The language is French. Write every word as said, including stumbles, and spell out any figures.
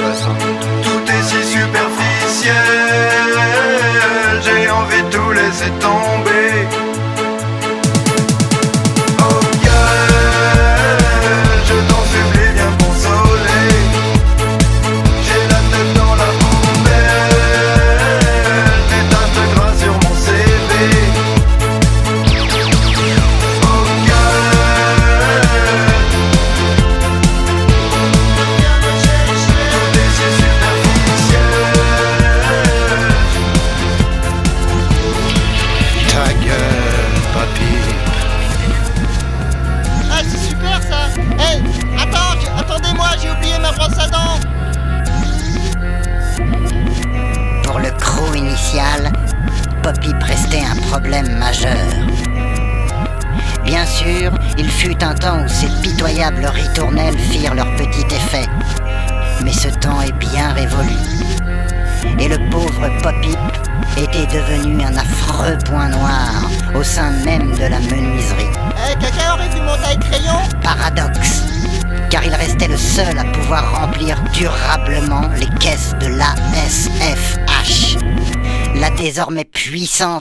intéressant. Tout est si superficiel, j'ai envie de tout laisser tomber. Oh yeah, je t'en supplie, viens consoler. J'ai la tête dans la poubelle, des tasses de gras sur mon C V. Oh yeah, tout est si superficiel. Ta gueule, papy. Ah, c'est super ça. Hey, attends, j- attendez-moi, j'ai oublié ma brosse à dents. Pour le crew initial, Poppy prestait un problème majeur. Bien sûr, il fut un temps où ces pitoyables ritournelles firent leur petit effet. Mais ce temps est bien révolu. Et le pauvre Poppy était devenu un affreux point noir au sein même de la menuiserie. Eh, quelqu'un aurait vu mon taille-crayon? Paradoxe, car il restait le seul à pouvoir remplir durablement les caisses de l'A S F H, la désormais puissante